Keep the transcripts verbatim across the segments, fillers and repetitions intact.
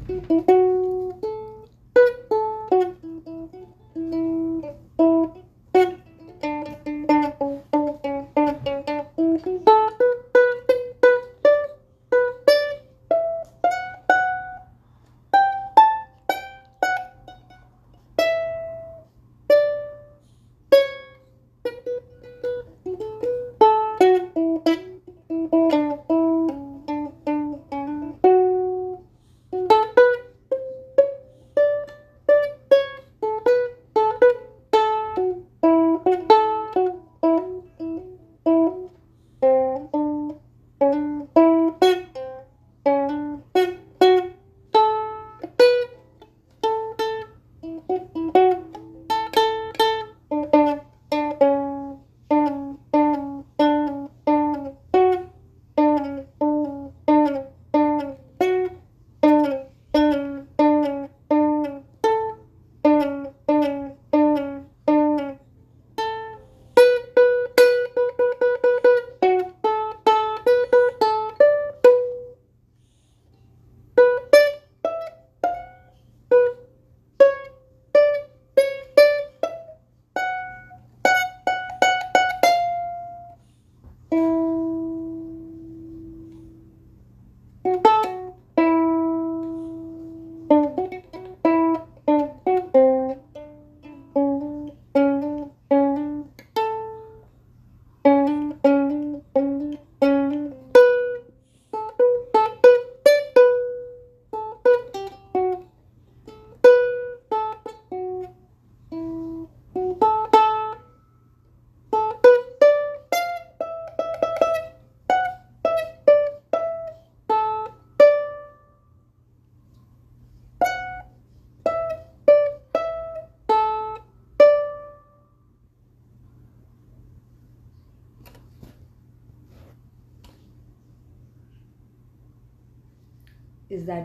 Is that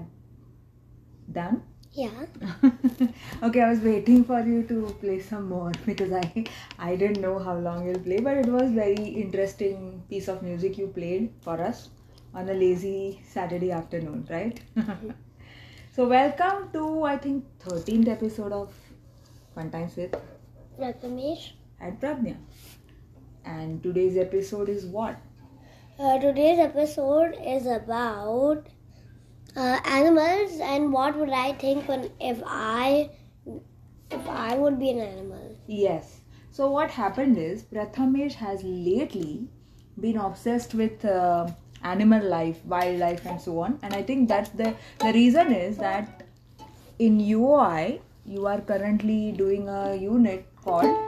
done? Yeah. Okay, I was waiting for you to play some more because I I didn't know how long you'll play, but it was very interesting piece of music you played for us on a lazy Saturday afternoon, right? So welcome to I think thirteenth episode of Fun Times with Prathamesh. and Pragnya. And today's episode is what? Uh, today's episode is about uh, animals and what would I think when if I if I would be an animal. Yes. So what happened is Prathamesh has lately been obsessed with uh, animal life, wildlife, and so on. And I think that's the the reason is that in U O I you are currently doing a unit called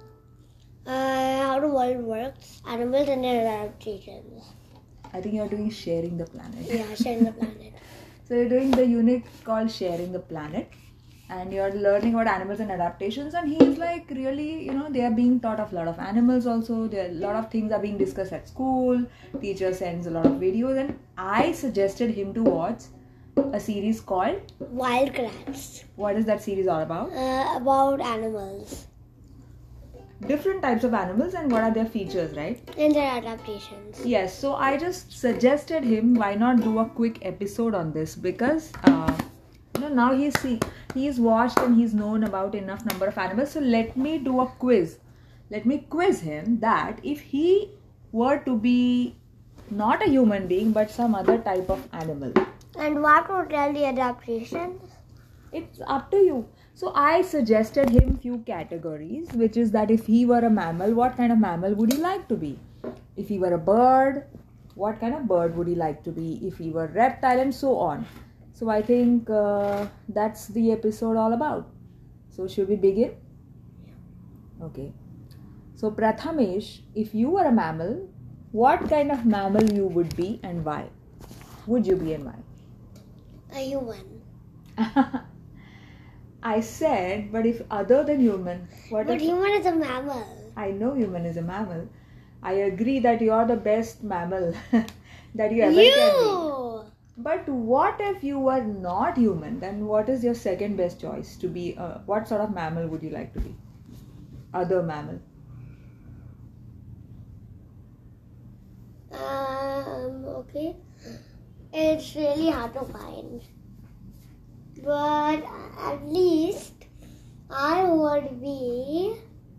Uh, how the world works, animals and their adaptations. I think you're doing sharing the planet. Yeah, sharing the planet. So you're doing the unit called sharing the planet, and you're learning about animals and adaptations. And he's like really, you know, they are being taught of a lot of animals also. There a lot of things are being discussed at school. Teacher sends a lot of videos, and I suggested him to watch a series called Wildcrafts. What is that series all about? Uh, about animals Different types of animals and what are their features, right? and their adaptations. Yes, so I just suggested him why not do a quick episode on this because uh, you know now he's see he's watched and he's known about enough number of animals. So let me do a quiz. Let me quiz him that if he were to be not a human being but some other type of animal, And what would tell the adaptations? it's up to you. So I suggested him few categories, which is that if he were a mammal, what kind of mammal would he like to be? If he were a bird, what kind of bird would he like to be? If he were reptile, and so on. So I think uh, that's the episode all about. So should we begin? Okay. So Prathamesh, if you were a mammal, what kind of mammal you would be and why? Would you be and why? A human. I said, but if other than human, what But if human is a mammal. I know human is a mammal. I agree that you're the best mammal that you ever can be. You! But what if you were not human? Then what is your second best choice to be? Uh, what sort of mammal would you like to be? Other mammal. Um, okay. It's really hard to find. but at least I would be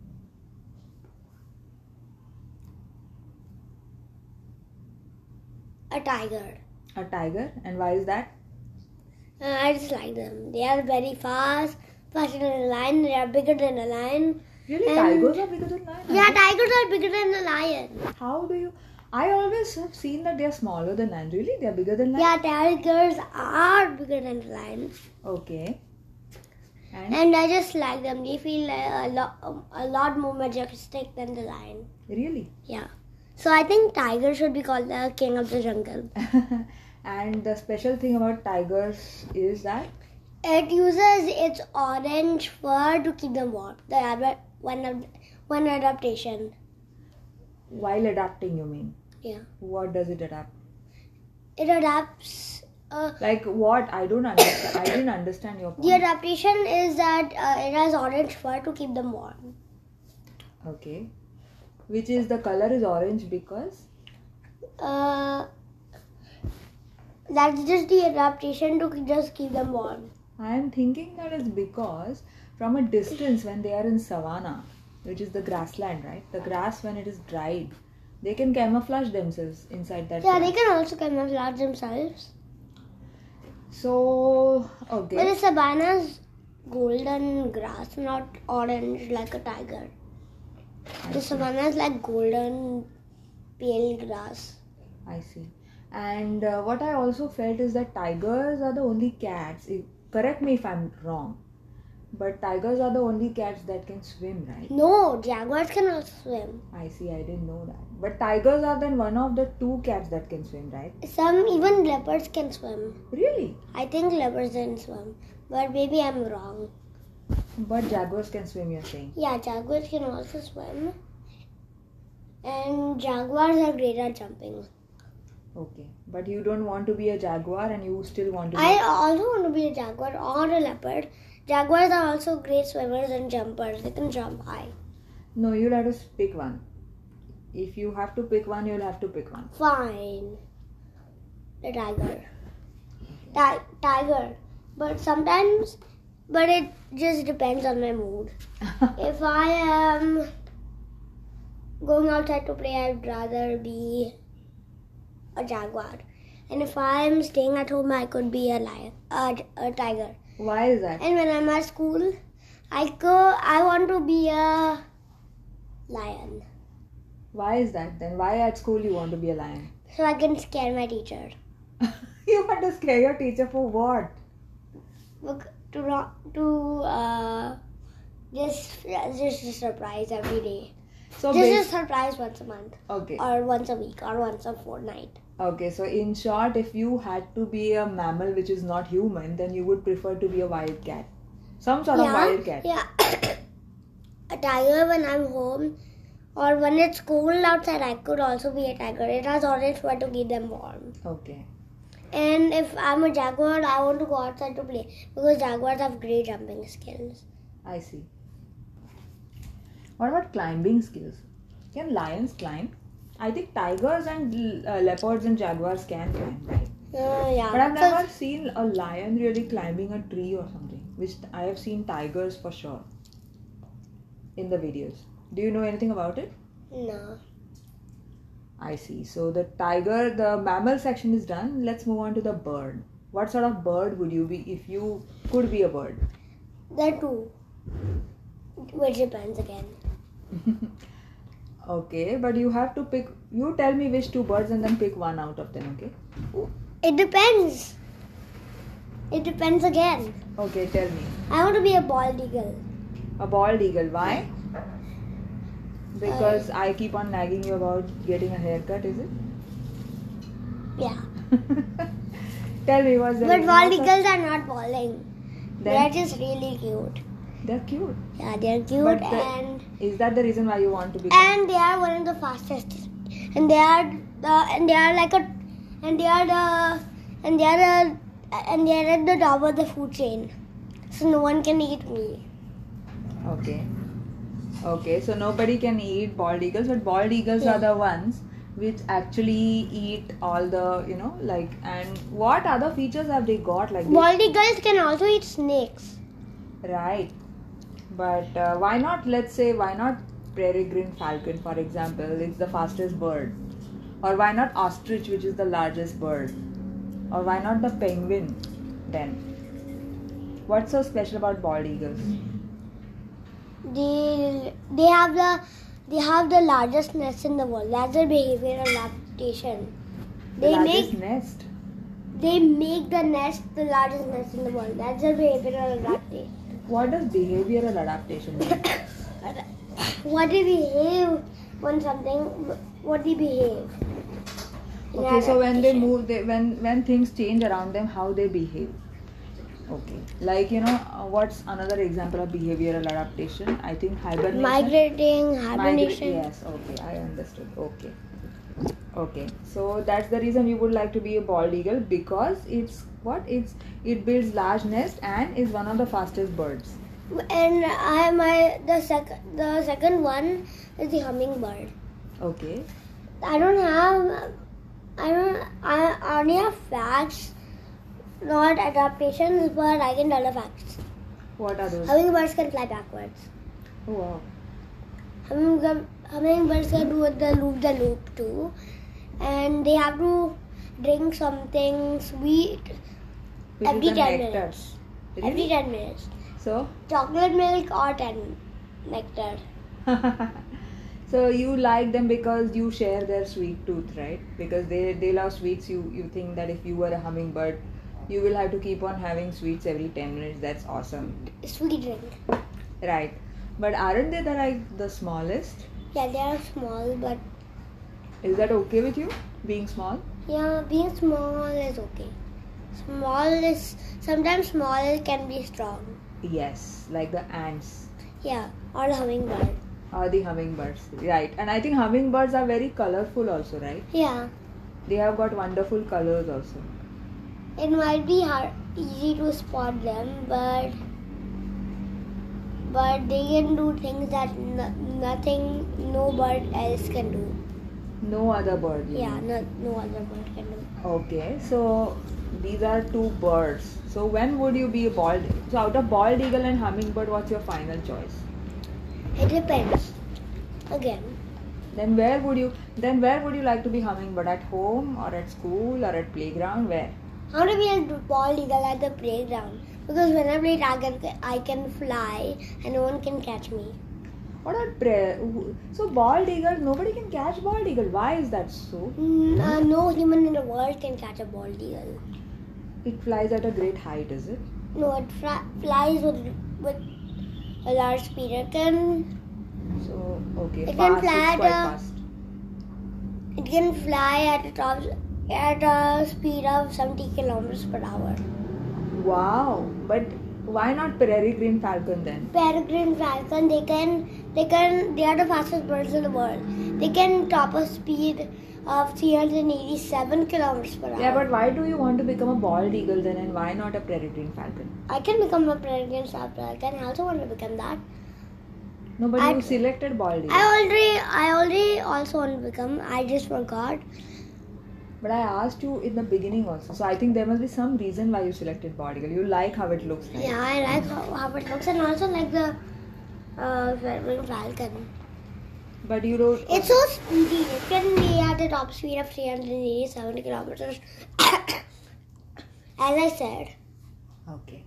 a tiger. A tiger? And why is that? Uh, I just like them. They are very fast, faster than a lion. They are bigger than a lion. Really? And- Tigers are bigger than lions? Yeah, tigers are bigger than a lion. How do you... I always have seen that they are smaller than lions. Really? They are bigger than lions? Yeah, tigers are bigger than lions. Okay. And? And I just like them. They feel a lot, a lot more majestic than the lion. Really? Yeah. So I think tiger should be called the king of the jungle. And the special thing about tigers is that? It uses its orange fur to keep them warm. The adver- one ad- one adaptation. While adapting, you mean? Yeah. What does it adapt? It adapts. Uh, Like what? I don't understand. I didn't understand your point. the adaptation is that uh, it has orange fur to keep them warm. Okay. Which is the color is orange because? Uh, that's just the adaptation to just keep them warm. I am thinking that is because from a distance when they are in savanna, which is the grassland, right? The grass when it is dried, they can camouflage themselves inside that Yeah, grass. they can also camouflage themselves. So, But okay. the savanna's golden grass, not orange like a tiger. I The see. savanna is like golden, pale grass. I see. And uh, what I also felt is that tigers are the only cats. If, correct me if I'm wrong. But tigers are the only cats that can swim, right? No, jaguars can also swim. I see, I didn't know that. But tigers are then one of the two cats that can swim, right? Some, even leopards can swim. Really? I think leopards can swim. But maybe I'm wrong. But jaguars can swim, you're saying? Yeah, jaguars can also swim. And jaguars are great at jumping. Okay. But you don't want to be a jaguar and you still want to be... I also want to be a jaguar or a leopard. Jaguars are also great swimmers and jumpers. They can jump high. No, you'll have to pick one. If you have to pick one, you'll have to pick one. Fine. The tiger. Ti- tiger. But sometimes, but it just depends on my mood. If I am going outside to play, I'd rather be a jaguar. And if I am staying at home, I could be a lion, a, a tiger. Why is that? And when I'm at school, I go. I want to be a lion, Why is that then? Why at school you want to be a lion? so I can scare my teacher. You want to scare your teacher for what? Look, To ro- to uh, just just a surprise every day. So Just a bas- surprise once a month, okay. or once a week, or once a fortnight. Okay, so in short, if you had to be a mammal which is not human, then you would prefer to be a wild cat. Some sort of wild cat. Yeah. A tiger when I'm home, or when it's cold outside, I could also be a tiger. It has orange fur to keep them warm. Okay. And if I'm a jaguar, I want to go outside to play because jaguars have great jumping skills. I see. What about climbing skills? Can lions climb? I think tigers and uh, leopards and jaguars can climb, right? Uh, yeah. But I've because- never seen a lion really climbing a tree or something, which I have seen tigers for sure in the videos. Do you know anything about it? No. I see. So the tiger, the mammal section is done. Let's move on to the bird. What sort of bird would you be if you could be a bird? There are two. Which depends again. Okay, but you have to pick. You tell me which two birds and then pick one out of them, okay? It depends. It depends again. Okay, tell me. I want to be a bald eagle. A bald eagle. Why? Because I keep on nagging you about getting a haircut, is it? Yeah. Tell me, what's the But reason? bald What's the- eagles are not balding. They're Then just really cute. they're cute. Yeah, they're cute But the- and Is that the reason why you want to be? and they are one of the fastest. And they are the and they are like a and they are the and they are the, and they are at the top of the food chain. So no one can eat me. Okay. Okay, so nobody can eat bald eagles, but bald eagles Yeah. are the ones which actually eat all the, you know, like, and what other features have they got? Like, Bald eagles can also eat snakes. Right. But uh, why not, let's say, why not peregrine falcon, for example? It's the fastest bird. Or why not ostrich, which is the largest bird? Or why not the penguin then? What's so special about bald eagles? They they have the they have the largest nest in the world. That's their behavioral adaptation. The They largest make nest. they make the nest the largest nest in the world. That's their behavioral adaptation. What does behavioral adaptation mean? What they behave when something what they behave. Okay, so when they move, they, when when things change around them, how they behave. Okay, like, you know, uh, what's another example of behavioral adaptation? I think hibernation. Migrating, Migra- hibernation. yes, okay, I understood. Okay, okay. So that's the reason you would like to be a bald eagle, because it's what it's it builds large nest and is one of the fastest birds. And I my the second the second one is the hummingbird. Okay. I don't have I don't I only have facts, not adaptations, but I can tell the facts. What are those? Hummingbirds can fly backwards. Oh, wow. Hummingbird, hummingbirds can do the loop the loop too, and they have to drink something sweet Which every is the ten nectar. minutes. Really? Every ten minutes. So. Chocolate milk or ten nectar. So you like them because you share their sweet tooth, right? Because they, they love sweets. You you think that if you were a hummingbird, you will have to keep on having sweets every ten minutes. That's awesome. Sweet drink. Right. But aren't they the like the smallest? Yeah, they are small, but Is that okay with you? Being small? yeah, being small is okay. Small is sometimes small can be strong. Yes, like the ants Yeah, or the hummingbird. or the hummingbirds. Right. And I think hummingbirds are very colorful also, right? Yeah, They have got wonderful colors also. it might be hard, easy to spot them, but but they can do things that no, nothing, no bird else can do. No other bird. you Yeah, mean. no, no other bird can do. Okay, so these are two birds. So when would you be a bald? So out of bald eagle and hummingbird, what's your final choice? It depends. Again, Then where would you? Then where would you like to be hummingbird? At home or at school or at playground? Where? I want to be a bald eagle at the playground because when I play tag, I can fly and no one can catch me. What are pre- so bald eagle? Nobody can catch bald eagle. Why is that so? Mm, uh, no human in the world can catch a bald eagle. It flies at a great height, is it? No, it fly, flies with with a large speed. It can So okay, It fast. can fly It's at quite a- fast. it can fly at a top at a speed of seventy kilometers per hour. Wow, but why not peregrine falcon then? Peregrine falcon, they can they can they are the fastest birds in the world. They can top a speed of three hundred eighty-seven kilometers per hour. Yeah, but why do you want to become a bald eagle then, and why not a peregrine falcon? I can become a peregrine falcon. I also want to become that. No, but I- you selected bald eagle. I already I already also want to become. I just forgot. But I asked you in the beginning also. So I think there must be some reason why you selected bald eagle. You like how it looks like. Yeah, I like how, how it looks and also like the uh, peregrine falcon. But you don't. It's so speedy. It can be at the top speed of three hundred eighty-seven kilometers. As I said. Okay.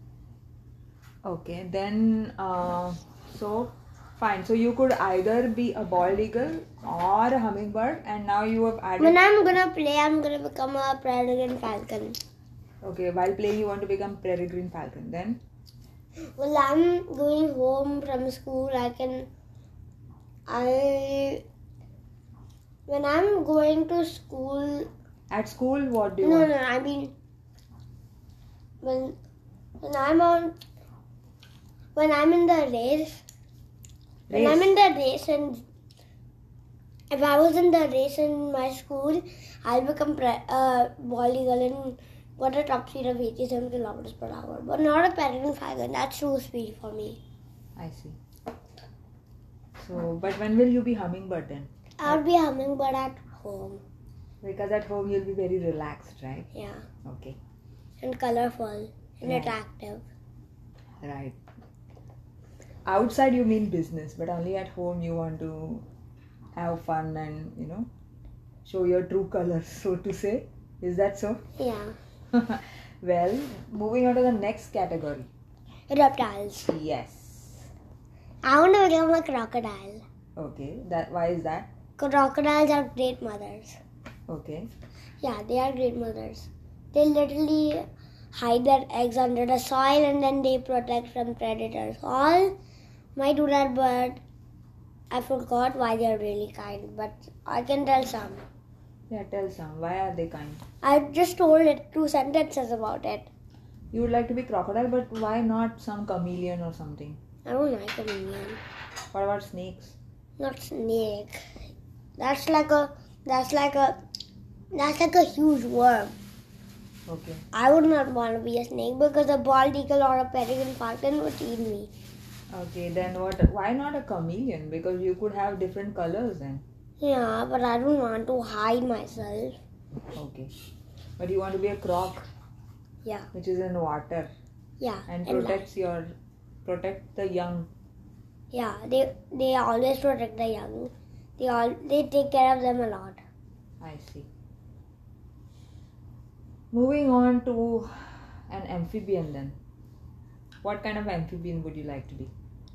Okay, then uh, so fine. So you could either be a bald eagle or a hummingbird, and now you have added. When I'm gonna play, I'm gonna become a peregrine falcon. Okay, while playing, you want to become peregrine falcon. Then Well, I'm going home from school. I can. I. When I'm going to school. at school, what do you No, want? no, I mean. When, when I'm on. When I'm in the race. When I'm Race. in the race and. If I was in the race in my school, I'll become pre- uh, bald eagle and got a top speed of eighty-seven kilometers per hour. But not a peregrine falcon. That's too speedy for me. I see. So, but when will you be hummingbird then? I'll be a hummingbird at home. Because at home you'll be very relaxed, right? Yeah. Okay. And colorful and Right. attractive. Right. Outside you mean business, but only at home you want to have fun and, you know, show your true colors, so to say. Is that so? Yeah. Well, moving on to the next category. Reptiles. Yes. I want to become a crocodile. Okay. That why is that? Crocodiles are great mothers. Okay. Yeah, they are great mothers. They literally hide their eggs under the soil and then they protect from predators. All might do that, but I forgot why they are really kind. But I can tell some. Yeah, tell some. Why are they kind? I just told it two sentences about it. You would like to be crocodile, but why not some chameleon or something? I don't like a chameleon. What about snakes? Not snake. That's like a. That's like a. That's like a huge worm. Okay. I would not want to be a snake because a bald eagle or a peregrine falcon would eat me. Okay, then what? Why not a chameleon? Because you could have different colors then. Yeah, but I don't want to hide myself. Okay. But you want to be a croc, Yeah, which is in water yeah. and and protects your protect the young. Yeah, they they always protect the young. They all they take care of them a lot. I see. Moving on to an amphibian then. What kind of amphibian would you like to be?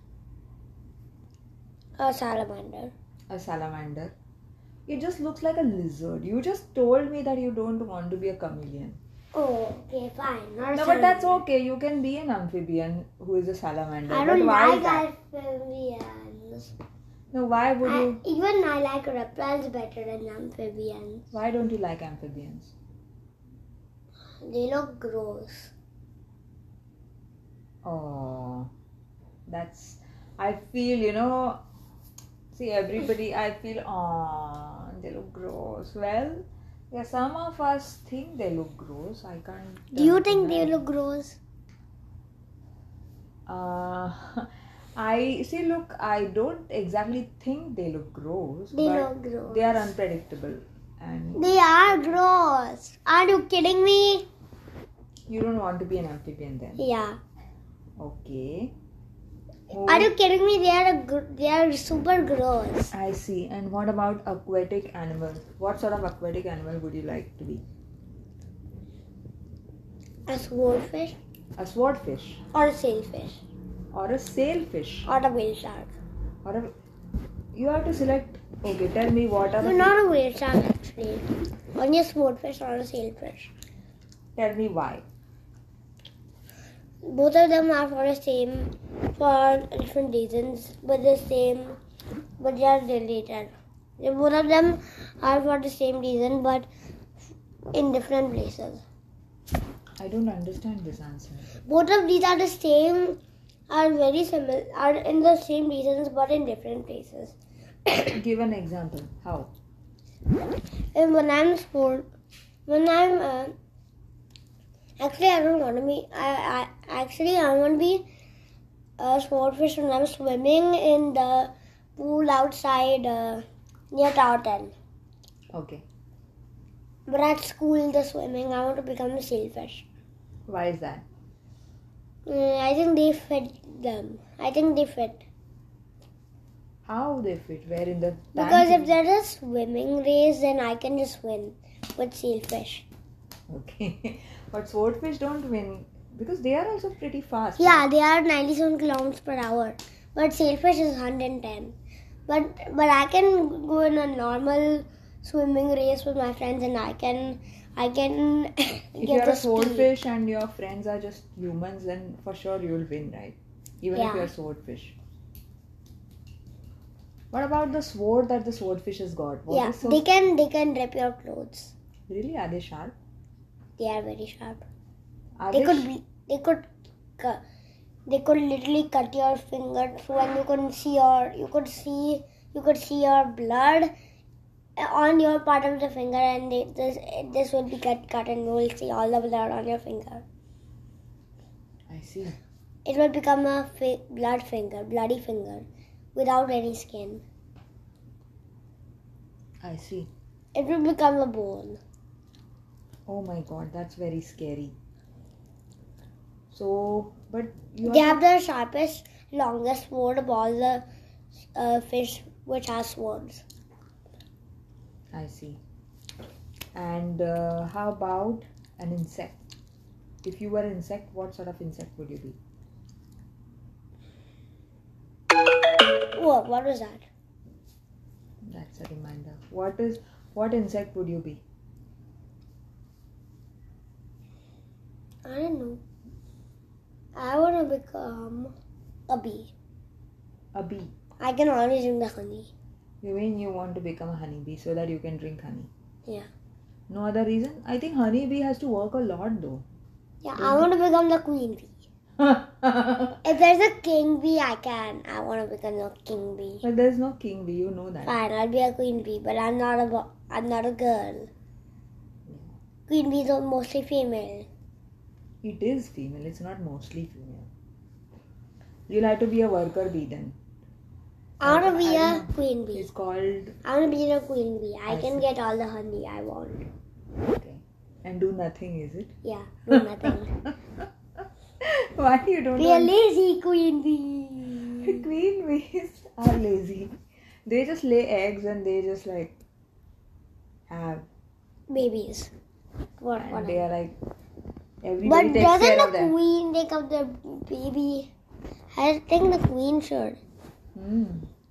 A salamander. A salamander. It just looks like a lizard. You just told me that you don't want to be a chameleon. Oh, okay, fine. Not a No, but that's salamander. okay. You can be an amphibian who is a salamander. I but don't why like is that? amphibians. No, why would I, you? even I like reptiles better than amphibians. Why don't you like amphibians? They look gross. Oh, that's. I feel, you know. See, everybody, I feel, oh, they look gross. Well, yeah, some of us think they look gross. I can't. Do you uh, think they deny. look gross? Uh, I see. Look, I don't exactly think they look gross. They but look gross. They are unpredictable, and They are gross. Are you kidding me? you don't want to be an amphibian then. Yeah. Okay. Are you kidding me? They are a gr- they are super gross. I see. And what about aquatic animals? What sort of aquatic animal would you like to be? A swordfish A swordfish, or a sailfish or a sailfish, or a whale shark. or a. You have to select. Okay, tell me what are No, the. not a whale shark actually. Only a swordfish or a sailfish. Tell me why. Both of them are for the same, for different reasons, but the same, but they are related. They- Both of them are for the same reason, but in different places. I don't understand this answer. Both of these are the same, are very similar, are in the same reasons, but in different places. Give an example. How? And when I'm sport, when I'm uh, actually I don't want to be. I, I actually I want to be a swordfish when I'm swimming in the pool outside uh, near Tower ten. Okay. But at school, the swimming, I want to become a sailfish. Why is that? Uh, I think they fit them. I think they fit. How they fit? Where in the Because tank? if there's a swimming race, then I can just win with sailfish. Okay. But swordfish don't win because they are also pretty fast. Yeah, they are ninety-seven kilometers per hour. But sailfish is one hundred ten. But but I can go in a normal swimming race with my friends and I can I can If get you're the a speed. swordfish and your friends are just humans, then for sure you'll win, right? Even if Yeah. you're a swordfish. What about the sword that the swordfish has got? What Yeah, is so they can they can rip your clothes. really? Are they sharp? They are very sharp. Are They they could sh- be, they could cu- they could literally cut your finger through and you could see your you could see you could see your blood on your part of the finger and they, this this will be cut cut and you will see all the blood on your finger. I see. It will become a fi- blood finger, bloody finger, without any skin. I see. it will become a bone. Oh my god, that's very scary. So, but you They have have the sharpest, longest sword of all the uh, fish which has swords. I see. And uh, how about an insect? If you were an insect, what sort of insect would you be? Whoa, what was that? That's a reminder. What is what insect would you be? I don't know. I want to become a bee. A bee. I can only drink the honey. You mean you want to become a honeybee so that you can drink honey? Yeah. No other reason? I think honeybee has to work a lot though. Yeah, I want to become the queen bee. If there's a king bee, I can. I want to become a king bee. But there's no king bee, you know that. Fine, I'll be a queen bee, but I'm not a bo- I'm not a girl. Queen bees are mostly female. It is female, it's not mostly female. You'll have to be a worker bee then. I want to be I a don't know. queen bee. It's called... I want to be a queen bee. I, I can see. get all the honey I want. Okay. And do nothing, is it? Yeah, do nothing. Why you don't Be a want... lazy queen bee. Queen bees are lazy. They just lay eggs and they just like have... Babies. What? And what they are like... Everybody But takes doesn't care of the them. queen take up the baby? I think the queen should. Hmm.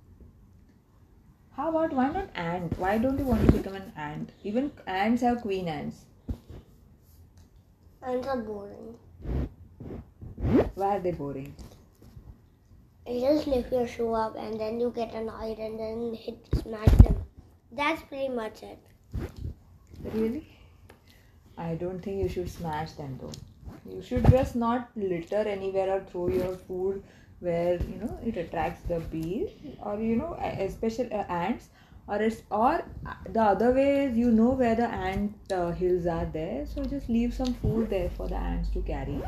How about why not ant? Why don't you want to become an ant? Even ants have queen ants. Ants are boring. Why are they boring? You just lift your shoe up and then you get annoyed and then hit smash them. That's pretty much it. Really? I don't think you should smash them though. You should just not litter anywhere or throw your food where you know it attracts the bees or you know especially uh, ants or it's, or the other way is you know where the ant uh, hills are there, so just leave some food there for the ants to carry.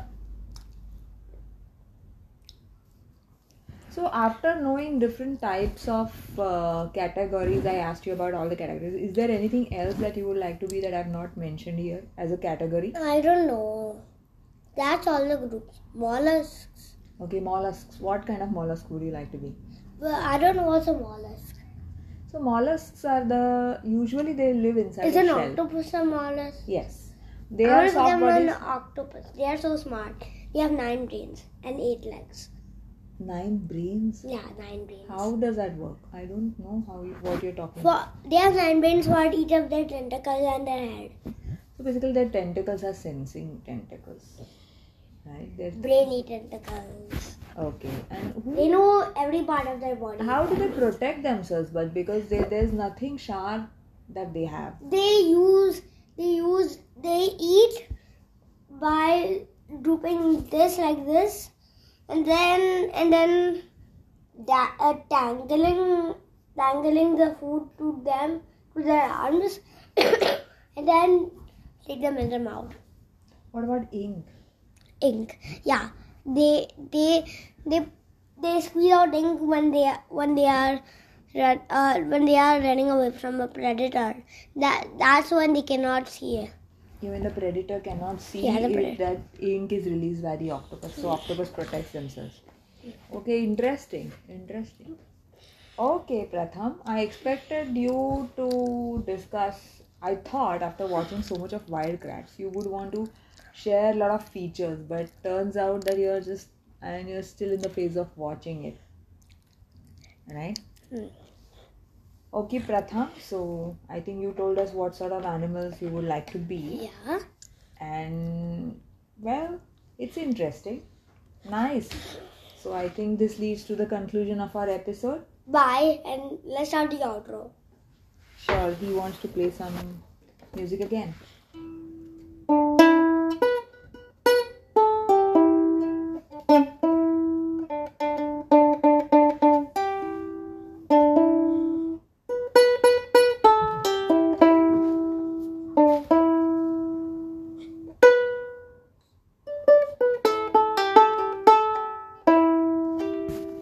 So after knowing different types of uh, categories, I asked you about all the categories. Is there anything else that you would like to be that I have not mentioned here as a category? I don't know. That's all the groups. Mollusks. Okay, mollusks. What kind of mollusk would you like to be? But I don't know what's a mollusk. So mollusks are the usually they live inside Is a an shell. octopus a mollusk? Yes, they I are want to soft become an bodies. octopus. They are so smart. They have nine brains and eight legs. Nine brains. Yeah, nine brains. How does that work? I don't know how you, what you're talking For about. they have nine brains for each of their tentacles and their head. So basically, their tentacles are sensing tentacles, right? They're Brainy tentacles. okay. And who? They know every part of their body. How do they protect themselves? But because they, there's nothing sharp that they have. They use they use they eat by drooping this like this, and then and then da- uh, tangling tangling the food to them to their arms, and then take them in their mouth. What about ink? Ink, yeah. They they they they squeeze out ink when they when they are run- uh, when they are running away from a predator. That that's when they cannot see. Even the predator cannot see Yeah, the if predator. that ink is released by the octopus. So octopus protects themselves. Okay, interesting. Interesting. Okay, Pratham, I expected you to discuss. I thought after watching so much of Wildcrafts, you would want to share a lot of features, but turns out that you're just and you're still in the phase of watching it. Right? Hmm. Okay, Pratham. So I think you told us what sort of animals you would like to be. Yeah. And well, it's interesting. Nice. So I think this leads to the conclusion of our episode. Bye, and let's start the outro. Sure, he wants to play some music again.